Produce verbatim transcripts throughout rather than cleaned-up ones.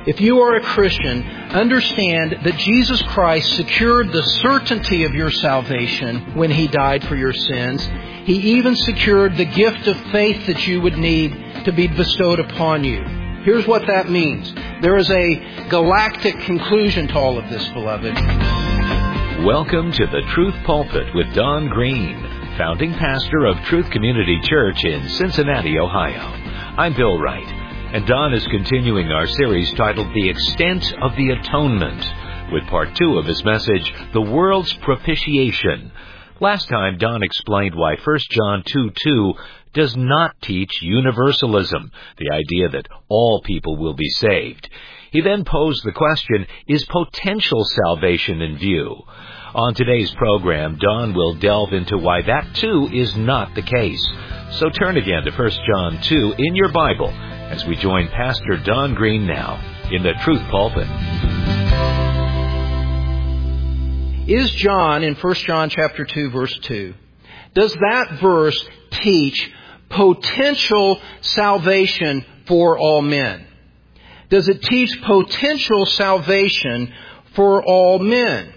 If you are a Christian, understand that Jesus Christ secured the certainty of your salvation when He died for your sins. He even secured the gift of faith that you would need to be bestowed upon you. Here's what that means. There is a galactic conclusion to all of this, beloved. Welcome to the Truth Pulpit with Don Green, founding pastor of Truth Community Church in Cincinnati, Ohio. I'm Bill Wright. And Don is continuing our series titled The Extent of the Atonement, with part two of his message, The World's Propitiation. Last time, Don explained why First John two two does not teach universalism, the idea that all people will be saved. He then posed the question, is potential salvation in view? On today's program, Don will delve into why that too is not the case. So turn again to First John two in your Bible as we join Pastor Don Green now in the Truth Pulpit. Is John in First John chapter two, verse two, does that verse teach potential salvation for all men? Does it teach potential salvation for all men?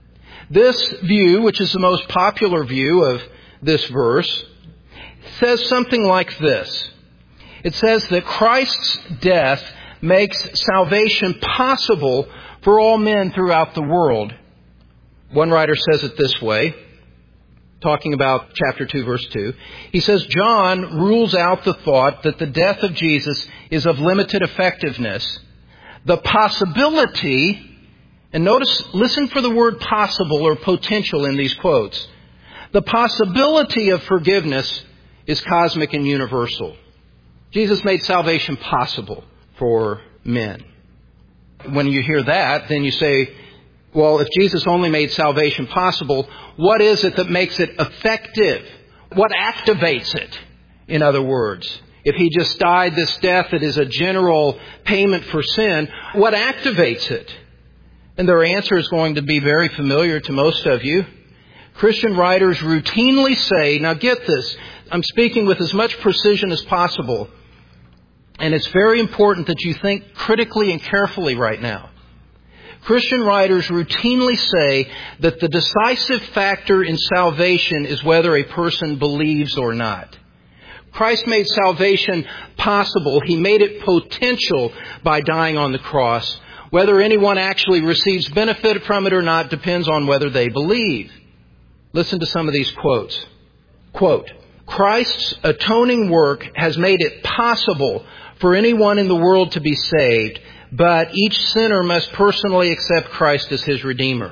This view, which is the most popular view of this verse, says something like this. It says that Christ's death makes salvation possible for all men throughout the world. One writer says it this way, talking about chapter two, verse two. He says, John rules out the thought that the death of Jesus is of limited effectiveness. The possibility, and notice, listen for the word possible or potential in these quotes. The possibility of forgiveness is cosmic and universal. Jesus made salvation possible for men. When you hear that, then you say, well, if Jesus only made salvation possible, what is it that makes it effective? What activates it, in other words? If He just died this death that is a general payment for sin, what activates it? And their answer is going to be very familiar to most of you. Christian writers routinely say, now get this, I'm speaking with as much precision as possible, and it's very important that you think critically and carefully right now. Christian writers routinely say that the decisive factor in salvation is whether a person believes or not. Christ made salvation possible. He made it potential by dying on the cross. Whether anyone actually receives benefit from it or not depends on whether they believe. Listen to some of these quotes. Quote, Christ's atoning work has made it possible for anyone in the world to be saved, but each sinner must personally accept Christ as his Redeemer.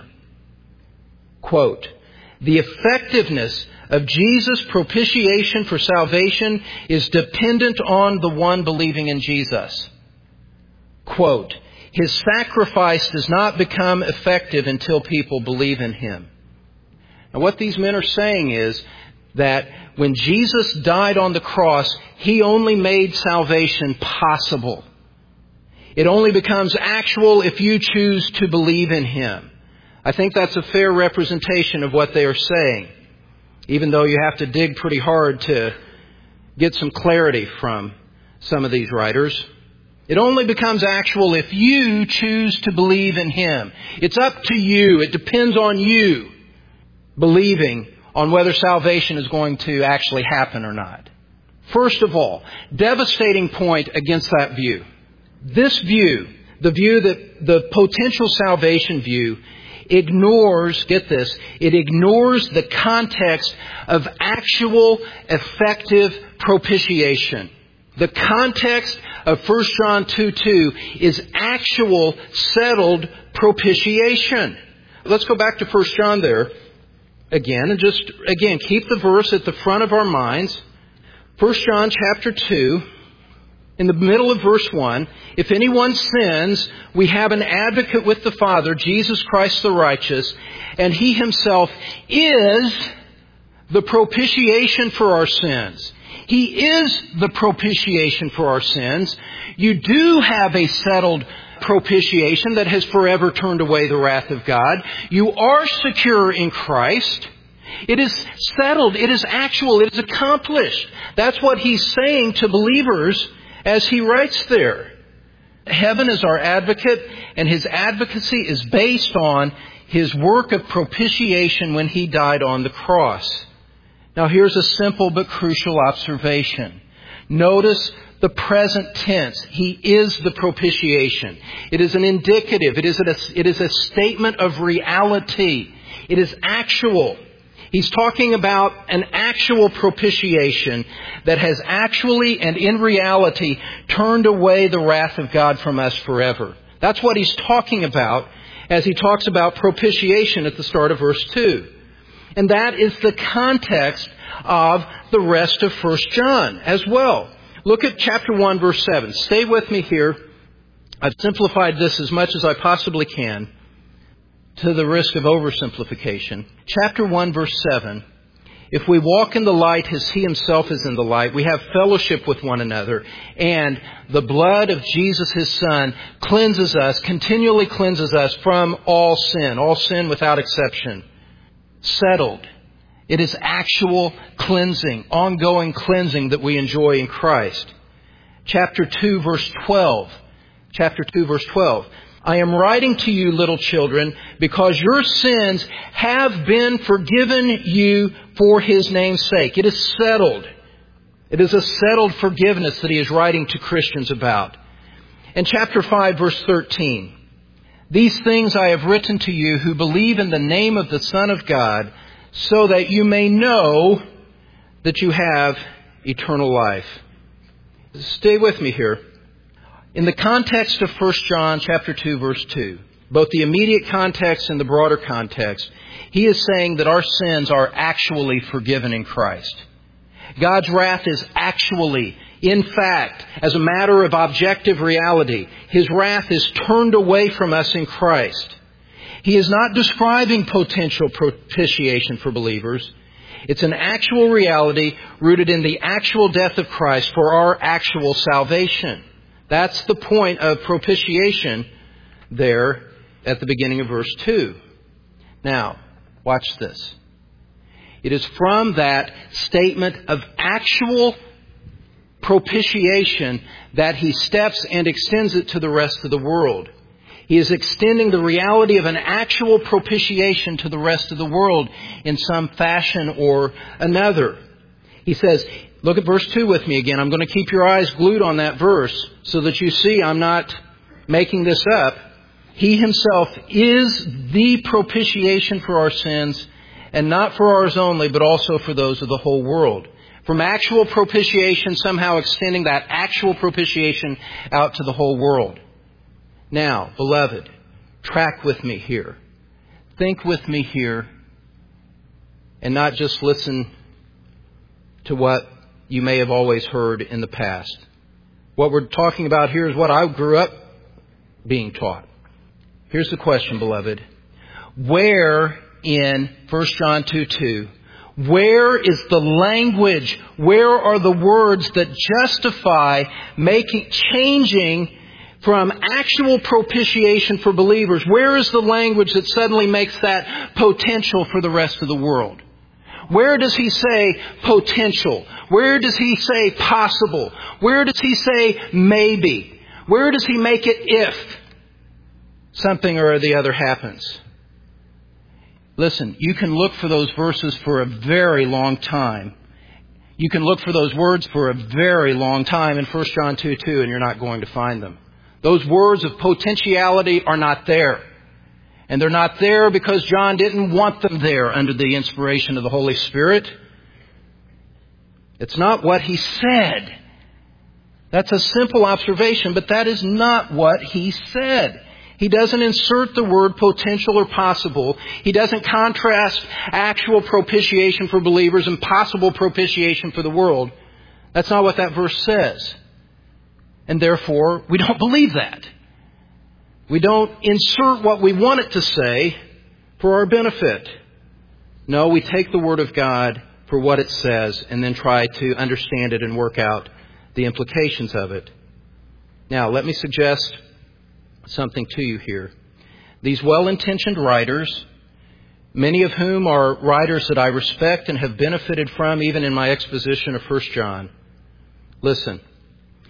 Quote, the effectiveness of Jesus' propitiation for salvation is dependent on the one believing in Jesus. Quote, His sacrifice does not become effective until people believe in Him. Now what these men are saying is that when Jesus died on the cross, He only made salvation possible. It only becomes actual if you choose to believe in Him. I think that's a fair representation of what they are saying, even though you have to dig pretty hard to get some clarity from some of these writers. It only becomes actual if you choose to believe in Him. It's up to you. It depends on you believing on whether salvation is going to actually happen or not. First of all, devastating point against that view. This view, the view that the potential salvation view, ignores, get this, it ignores the context of actual effective propitiation. The context of First John two two is actual settled propitiation. Let's go back to First John there again and just, again, keep the verse at the front of our minds. First John chapter two, in the middle of verse one, if anyone sins, we have an advocate with the Father, Jesus Christ the righteous, and He Himself is the propitiation for our sins. He is the propitiation for our sins. You do have a settled propitiation that has forever turned away the wrath of God. You are secure in Christ. It is settled. It is actual. It is accomplished. That's what He's saying to believers as He writes there. Heaven is our advocate, and His advocacy is based on His work of propitiation when He died on the cross. Now here's a simple but crucial observation. Notice the present tense. He is the propitiation. It is an indicative. It is a, it is a statement of reality. It is actual. He's talking about an actual propitiation that has actually and in reality turned away the wrath of God from us forever. That's what he's talking about as he talks about propitiation at the start of verse two. And that is the context of the rest of First John as well. Look at chapter one, verse seven. Stay with me here. I've simplified this as much as I possibly can, to the risk of oversimplification. Chapter one, verse seven. If we walk in the light as He Himself is in the light, we have fellowship with one another, and the blood of Jesus, His Son, cleanses us, continually cleanses us from all sin, all sin without exception. Settled. It is actual cleansing, ongoing cleansing that we enjoy in Christ. Chapter two, verse twelve. Chapter two, verse twelve. I am writing to you, little children, because your sins have been forgiven you for His name's sake. It is settled. It is a settled forgiveness that he is writing to Christians about. And chapter five, verse thirteen. These things I have written to you who believe in the name of the Son of God, so that you may know that you have eternal life. Stay with me here. In the context of First John chapter two, verse two, both the immediate context and the broader context, he is saying that our sins are actually forgiven in Christ. God's wrath is actually, in fact, as a matter of objective reality, His wrath is turned away from us in Christ. He is not describing potential propitiation for believers. It's an actual reality rooted in the actual death of Christ for our actual salvation. That's the point of propitiation there at the beginning of verse two. Now, watch this. It is from that statement of actual propitiation that he steps and extends it to the rest of the world. He is extending the reality of an actual propitiation to the rest of the world in some fashion or another. He says, look at verse two with me again. I'm going to keep your eyes glued on that verse so that you see I'm not making this up. He Himself is the propitiation for our sins, and not for ours only, but also for those of the whole world. From actual propitiation, somehow extending that actual propitiation out to the whole world. Now, beloved, track with me here. Think with me here, and not just listen to what you may have always heard in the past. What we're talking about here is what I grew up being taught. Here's the question, beloved. Where in First John two two, where is the language, where are the words that justify making, changing from actual propitiation for believers? Where is the language that suddenly makes that potential for the rest of the world? Where does he say potential? Where does he say possible? Where does he say maybe? Where does he make it if something or the other happens? Listen, you can look for those verses for a very long time. You can look for those words for a very long time in First John two two, and you're not going to find them. Those words of potentiality are not there. And they're not there because John didn't want them there under the inspiration of the Holy Spirit. It's not what he said. That's a simple observation, but that is not what he said. He doesn't insert the word potential or possible. He doesn't contrast actual propitiation for believers and possible propitiation for the world. That's not what that verse says. And therefore, we don't believe that. We don't insert what we want it to say for our benefit. No, we take the Word of God for what it says and then try to understand it and work out the implications of it. Now, let me suggest something to you here. These well-intentioned writers, many of whom are writers that I respect and have benefited from even in my exposition of First John. Listen,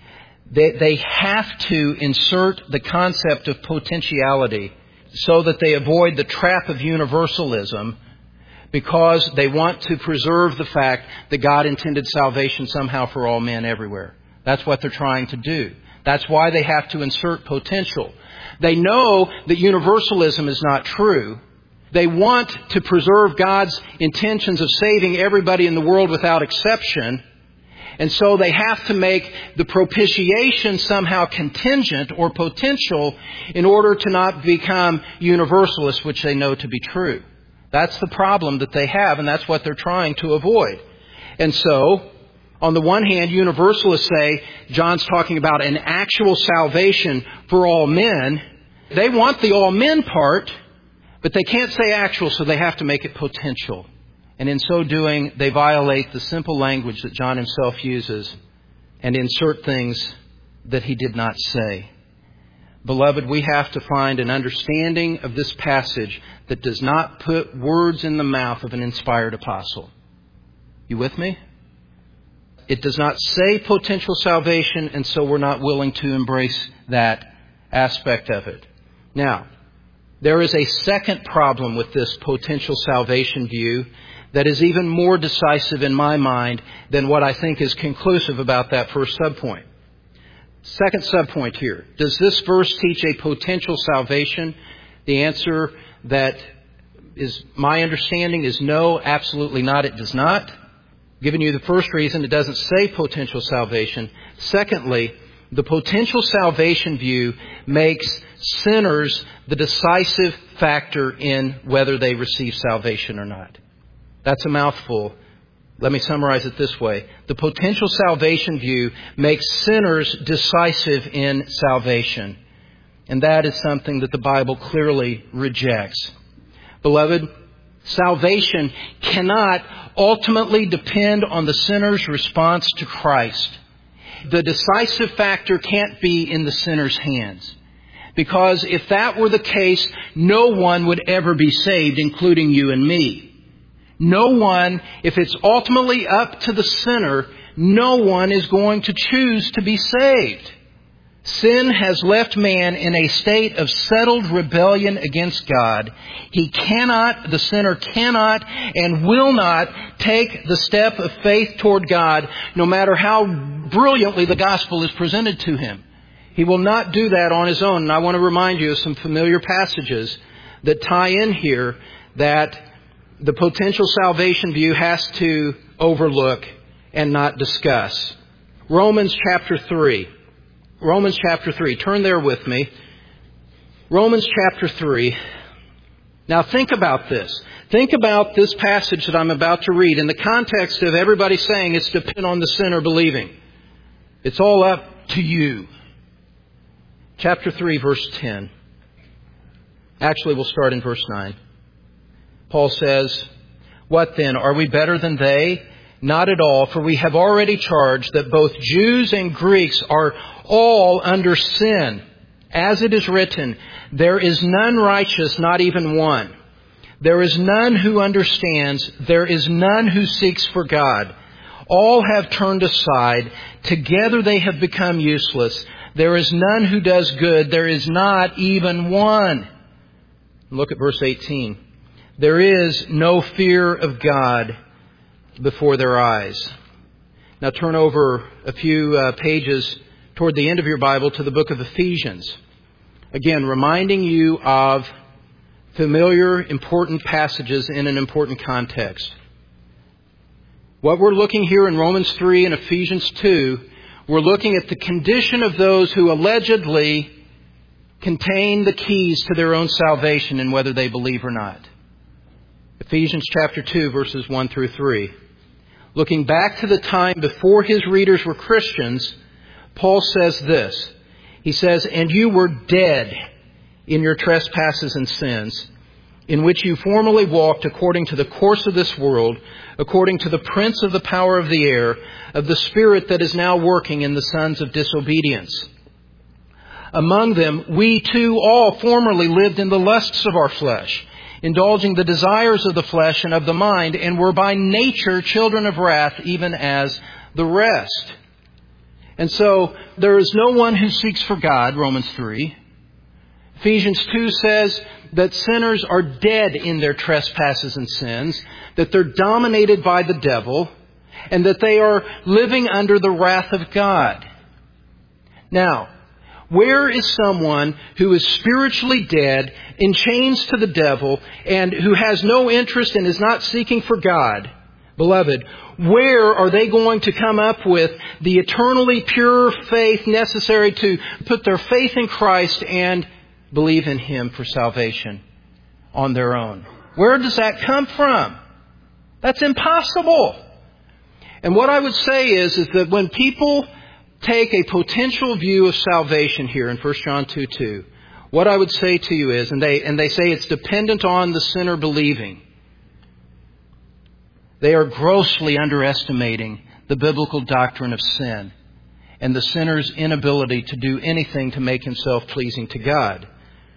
They, they have to insert the concept of potentiality so that they avoid the trap of universalism, because they want to preserve the fact that God intended salvation somehow for all men everywhere. That's what they're trying to do. That's why they have to insert potential. They know that universalism is not true. They want to preserve God's intentions of saving everybody in the world without exception. And so they have to make the propitiation somehow contingent or potential in order to not become universalist, which they know to be true. That's the problem that they have, and that's what they're trying to avoid. And so, on the one hand, universalists say John's talking about an actual salvation for all men. They want the all men part, but they can't say actual, so they have to make it potential. And in so doing, they violate the simple language that John himself uses and insert things that he did not say. Beloved, we have to find an understanding of this passage that does not put words in the mouth of an inspired apostle. You with me? It does not say potential salvation, and so we're not willing to embrace that aspect of it. Now, there is a second problem with this potential salvation view that is even more decisive in my mind than what I think is conclusive about that first subpoint. Second subpoint here. Does this verse teach a potential salvation? The answer that is my understanding is no, absolutely not. It does not. Giving you the first reason, it doesn't say potential salvation. Secondly, the potential salvation view makes sinners the decisive factor in whether they receive salvation or not. That's a mouthful. Let me summarize it this way. The potential salvation view makes sinners decisive in salvation. And that is something that the Bible clearly rejects. Beloved, salvation cannot ultimately depend on the sinner's response to Christ. The decisive factor can't be in the sinner's hands. Because if that were the case, no one would ever be saved, including you and me. No one, if it's ultimately up to the sinner, no one is going to choose to be saved. Sin has left man in a state of settled rebellion against God. He cannot, the sinner cannot and will not take the step of faith toward God, no matter how brilliantly the gospel is presented to him. He will not do that on his own. And I want to remind you of some familiar passages that tie in here that the potential salvation view has to overlook and not discuss. Romans chapter three. Romans chapter three. Turn there with me. Romans chapter three. Now think about this. Think about this passage that I'm about to read in the context of everybody saying it's dependent on the sinner believing. It's all up to you. Chapter three, verse ten. Actually, we'll start in verse nine. Paul says, "What then? Are we better than they? Not at all, for we have already charged that both Jews and Greeks are all under sin. As it is written, there is none righteous, not even one. There is none who understands. There is none who seeks for God. All have turned aside. Together they have become useless. There is none who does good. There is not even one." Look at verse eighteen. "There is no fear of God before their eyes." Now turn over a few uh, pages toward the end of your Bible to the book of Ephesians. Again, reminding you of familiar, important passages in an important context. What we're looking here in Romans three and Ephesians two, we're looking at the condition of those who allegedly contain the keys to their own salvation and whether they believe or not. Ephesians chapter two, verses one through three. Looking back to the time before his readers were Christians, Paul says this. He says, "And you were dead in your trespasses and sins, in which you formerly walked according to the course of this world, according to the prince of the power of the air, of the spirit that is now working in the sons of disobedience. Among them, we too all formerly lived in the lusts of our flesh, indulging the desires of the flesh and of the mind, and were by nature children of wrath, even as the rest." And so there is no one who seeks for God, Romans three. Ephesians two says that sinners are dead in their trespasses and sins, that they're dominated by the devil, and that they are living under the wrath of God. Now, where is someone who is spiritually dead, in chains to the devil, and who has no interest and is not seeking for God? Beloved, where are they going to come up with the eternally pure faith necessary to put their faith in Christ and believe in Him for salvation on their own? Where does that come from? That's impossible. And what I would say is, is that when people take a potential view of salvation here in First John two two, what I would say to you is, and they, and they say it's dependent on the sinner believing, they are grossly underestimating the biblical doctrine of sin and the sinner's inability to do anything to make himself pleasing to God.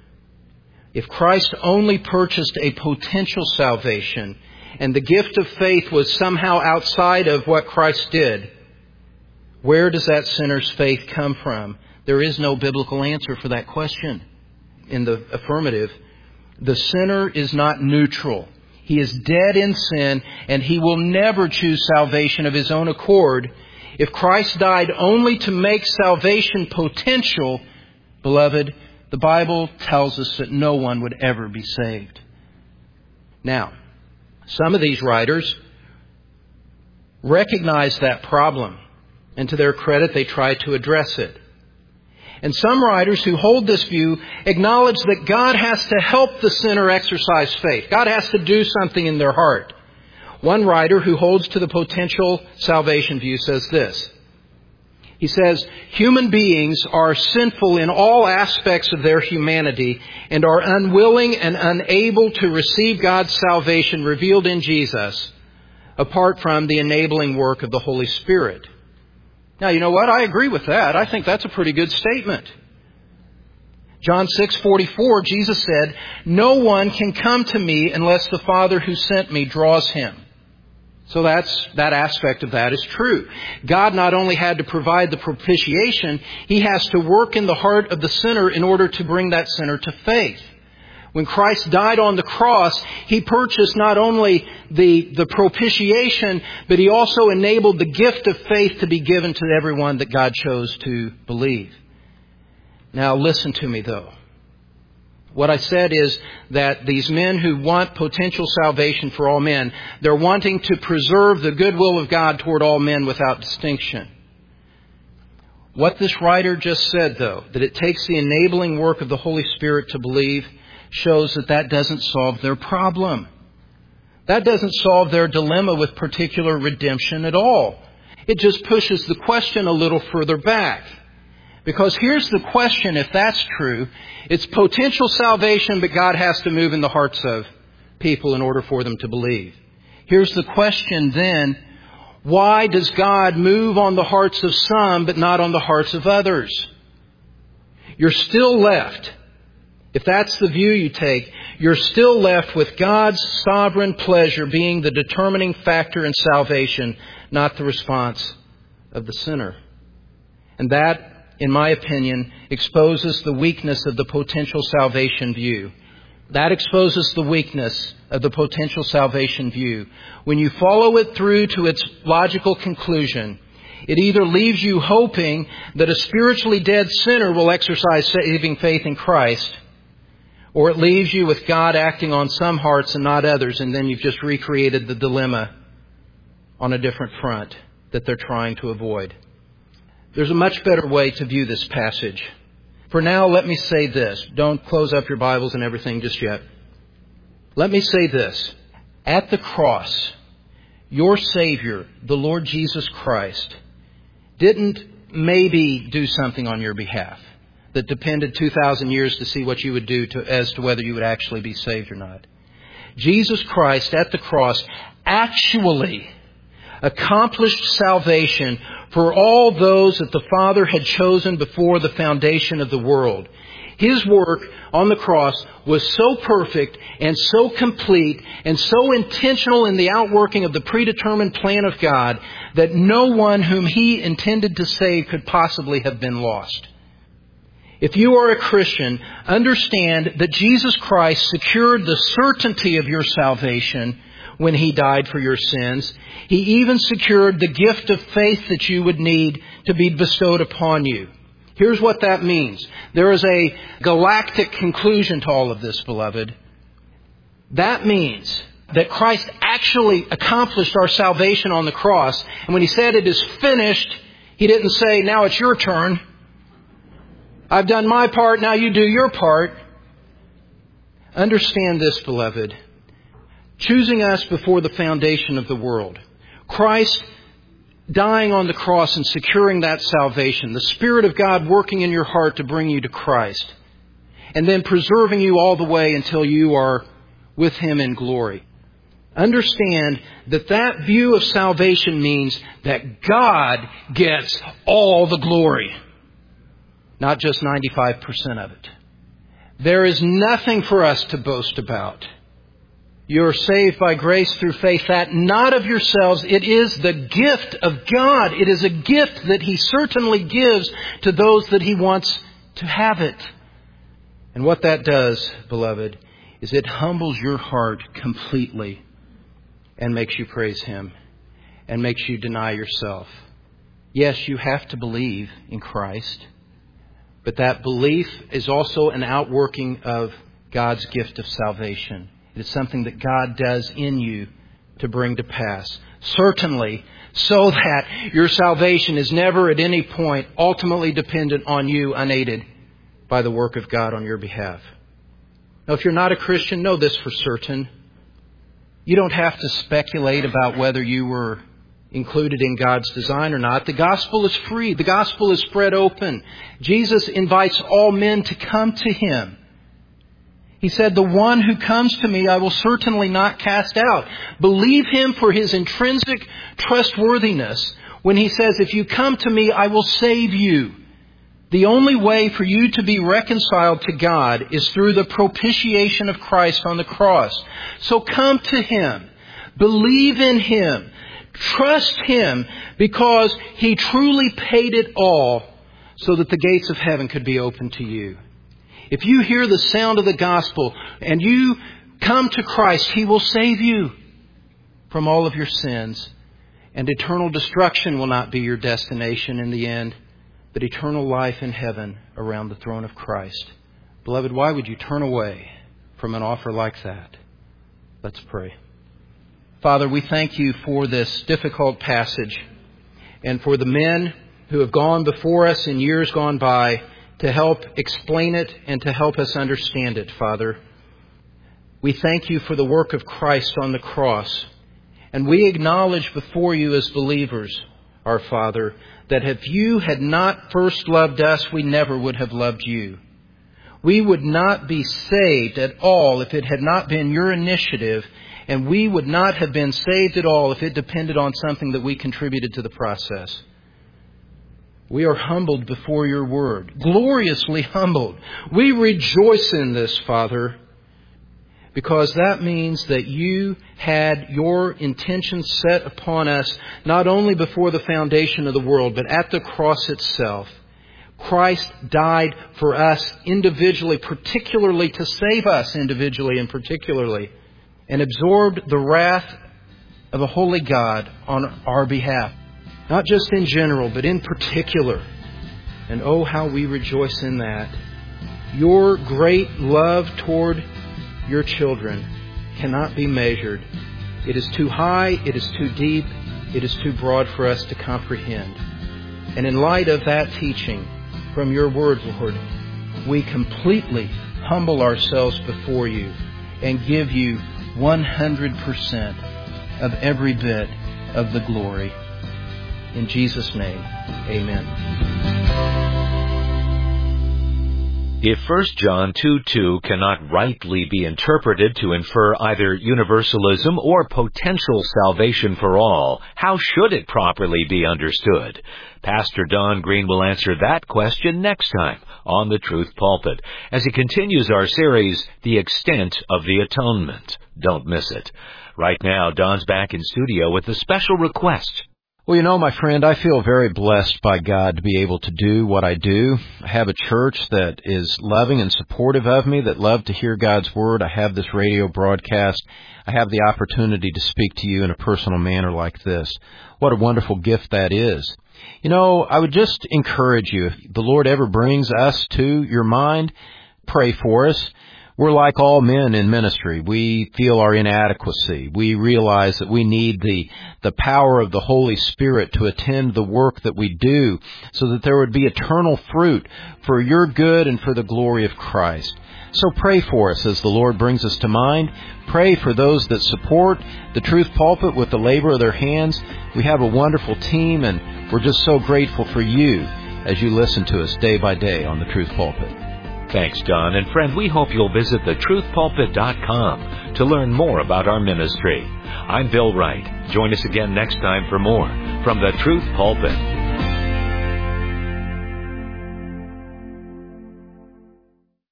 If Christ only purchased a potential salvation and the gift of faith was somehow outside of what Christ did, where does that sinner's faith come from? There is no biblical answer for that question. In the affirmative, the sinner is not neutral. He is dead in sin, and he will never choose salvation of his own accord. If Christ died only to make salvation potential, beloved, the Bible tells us that no one would ever be saved. Now, some of these writers recognize that problem, and to their credit, they try to address it. And some writers who hold this view acknowledge that God has to help the sinner exercise faith. God has to do something in their heart. One writer who holds to the potential salvation view says this. He says, human beings are sinful in all aspects of their humanity and are unwilling and unable to receive God's salvation revealed in Jesus apart from the enabling work of the Holy Spirit. Now, you know what? I agree with that. I think that's a pretty good statement. John six forty-four, Jesus said, no one can come to me unless the Father who sent me draws him. So that's, that aspect of that is true. God not only had to provide the propitiation, He has to work in the heart of the sinner in order to bring that sinner to faith. When Christ died on the cross, He purchased not only the, the propitiation, but He also enabled the gift of faith to be given to everyone that God chose to believe. Now listen to me though. What I said is that these men who want potential salvation for all men, they're wanting to preserve the goodwill of God toward all men without distinction. What this writer just said, though, that it takes the enabling work of the Holy Spirit to believe, shows that that doesn't solve their problem. That doesn't solve their dilemma with particular redemption at all. It just pushes the question a little further back. Because here's the question, if that's true, it's potential salvation, but God has to move in the hearts of people in order for them to believe. Here's the question then, why does God move on the hearts of some, but not on the hearts of others? You're still left, if that's the view you take, you're still left with God's sovereign pleasure being the determining factor in salvation, not the response of the sinner. And that, in my opinion, exposes the weakness of the potential salvation view. That exposes the weakness of the potential salvation view. When you follow it through to its logical conclusion, it either leaves you hoping that a spiritually dead sinner will exercise saving faith in Christ, or it leaves you with God acting on some hearts and not others, and then you've just recreated the dilemma on a different front that they're trying to avoid. There's a much better way to view this passage. For now, let me say this. Don't close up your Bibles and everything just yet. Let me say this. At the cross, your Savior, the Lord Jesus Christ, didn't maybe do something on your behalf that depended two thousand years to see what you would do to, as to whether you would actually be saved or not. Jesus Christ at the cross actually accomplished salvation for all those that the Father had chosen before the foundation of the world. His work on the cross was so perfect and so complete and so intentional in the outworking of the predetermined plan of God that no one whom He intended to save could possibly have been lost. If you are a Christian, understand that Jesus Christ secured the certainty of your salvation when He died for your sins. He even secured the gift of faith that you would need to be bestowed upon you. Here's what that means. There is a galactic conclusion to all of this, beloved. That means that Christ actually accomplished our salvation on the cross. And when He said it is finished, He didn't say, now it's your turn. I've done my part, now you do your part. Understand this, beloved. Choosing us before the foundation of the world, Christ dying on the cross and securing that salvation, the Spirit of God working in your heart to bring you to Christ, and then preserving you all the way until you are with Him in glory. Understand that that view of salvation means that God gets all the glory, not just ninety-five percent of it. There is nothing for us to boast about. You are saved by grace through faith, that not of yourselves. It is the gift of God. It is a gift that He certainly gives to those that He wants to have it. And what that does, beloved, is it humbles your heart completely and makes you praise Him and makes you deny yourself. Yes, you have to believe in Christ, but that belief is also an outworking of God's gift of salvation. It is something that God does in you to bring to pass. Certainly, so that your salvation is never at any point ultimately dependent on you, unaided by the work of God on your behalf. Now, if you're not a Christian, know this for certain. You don't have to speculate about whether you were included in God's design or not. The gospel is free. The gospel is spread open. Jesus invites all men to come to Him. He said, the one who comes to me, I will certainly not cast out. Believe Him for His intrinsic trustworthiness when He says, if you come to me, I will save you. The only way for you to be reconciled to God is through the propitiation of Christ on the cross. So come to Him. Believe in Him. Trust Him because He truly paid it all so that the gates of heaven could be opened to you. If you hear the sound of the gospel and you come to Christ, He will save you from all of your sins. And eternal destruction will not be your destination in the end, but eternal life in heaven around the throne of Christ. Beloved, why would you turn away from an offer like that? Let's pray. Father, we thank You for this difficult passage and for the men who have gone before us in years gone by to help explain it and to help us understand it, Father. We thank You for the work of Christ on the cross. And we acknowledge before You as believers, our Father, that if You had not first loved us, we never would have loved You. We would not be saved at all if it had not been Your initiative, and we would not have been saved at all if it depended on something that we contributed to the process. We are humbled before Your word, gloriously humbled. We rejoice in this, Father, because that means that You had Your intentions set upon us not only before the foundation of the world, but at the cross itself. Christ died for us individually, particularly to save us individually and particularly, and absorbed the wrath of a holy God on our behalf. Not just in general, but in particular. And oh, how we rejoice in that. Your great love toward Your children cannot be measured. It is too high, it is too deep, it is too broad for us to comprehend. And in light of that teaching from Your word, Lord, we completely humble ourselves before You and give You one hundred percent of every bit of the glory. In Jesus' name, amen. If First John two two cannot rightly be interpreted to infer either universalism or potential salvation for all, how should it properly be understood? Pastor Don Green will answer that question next time on the Truth Pulpit, as he continues our series, The Extent of the Atonement. Don't miss it. Right now, Don's back in studio with a special request. Well, you know, my friend, I feel very blessed by God to be able to do what I do. I have a church that is loving and supportive of me, that love to hear God's Word. I have this radio broadcast. I have the opportunity to speak to you in a personal manner like this. What a wonderful gift that is. You know, I would just encourage you, if the Lord ever brings us to your mind, pray for us. We're like all men in ministry. We feel our inadequacy. We realize that we need the the power of the Holy Spirit to attend the work that we do, so that there would be eternal fruit for your good and for the glory of Christ. So pray for us as the Lord brings us to mind. Pray for those that support the Truth Pulpit with the labor of their hands. We have a wonderful team, and we're just so grateful for you as you listen to us day by day on the Truth Pulpit. Thanks, Don. And friend, we hope you'll visit the truth pulpit dot com to learn more about our ministry. I'm Bill Wright. Join us again next time for more from the Truth Pulpit.